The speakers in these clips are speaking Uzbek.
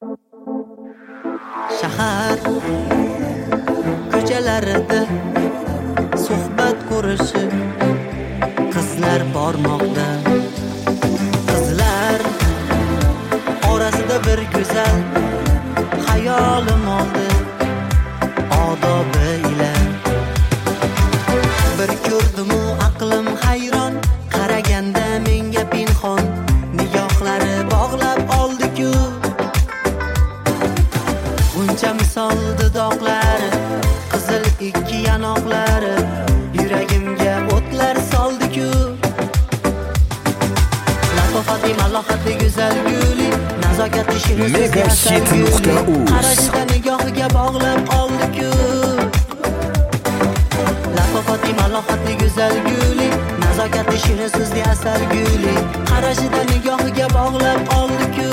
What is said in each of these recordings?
Shahar ko'chalarida suhbat qurishib qizlar bormoqda. Qizlar orasida bir go'zal hayolim oldi odobi ila. Bir ko'rdimu aqlim hayron, qaraganda menga pinhon nigohlari bog'lab oldi-ku. Uncha misol dudoqlari, qizil ikki yanoqlari yuragimga o'tlar soldi-ku. Latofati malohati go'zal guli, nazokati shirin Megahit.uz qarashida nigohiga bog'lab oldi-ku. Latofati malohati go'zal guli, nazokati shirin so'zli asal guli qarashida nigohiga bog'lab oldi-ku.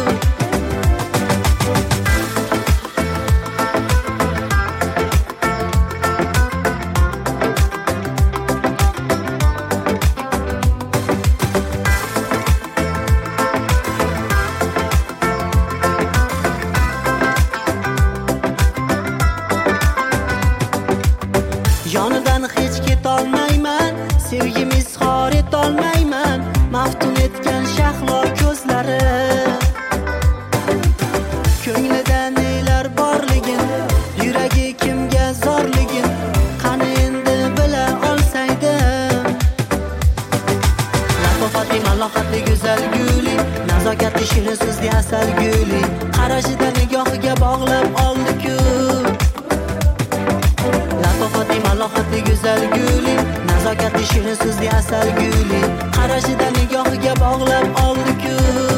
Yonidan hech ketolmayman, sevgimi izhor etolmayman, maftun etgan shahlo ko'zlari. Ko'nglida nelar borligin, yuragi kimga zorligin, qani endi bila olsaydim. Latofati malohati go'zal guli, nazokati shirin so'zli asal guli qarashida nigohiga bog'lab oldi-ku. Latofati malohati go'zal guli, nazokati shirin so'zli asal guli qarashida nigohiga bog'lab oldi-ku.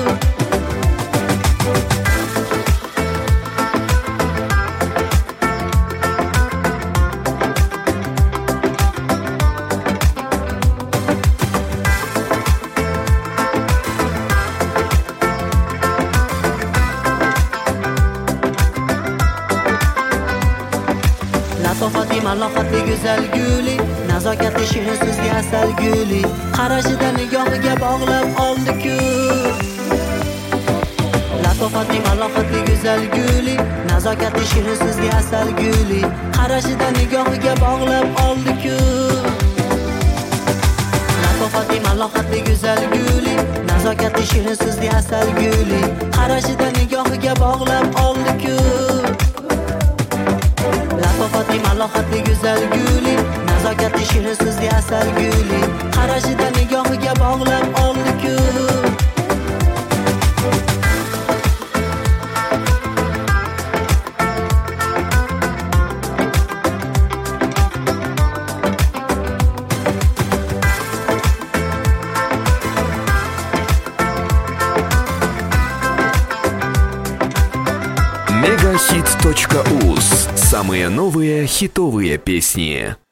Latofati malohati go'zal guli, nazokati shirin so'zli asal guli qarashida nigohiga bog'lab oldi-ku. Latofati malohati go'zal guli, nazokati shirin so'zli asal guli qarashida nigohiga bog'lab oldi-ku. Latofati malohati go'zal guli, nazokati shirin so'zli asal guli qarashida nigohiga bog'lab oldi-ku. Latofati malohati go'zal guli, nazokati shirin so'zli asal guli qarashida nigohiga bog'lab oldi-ku. Megahit.uz. Самые новые хитовые песни.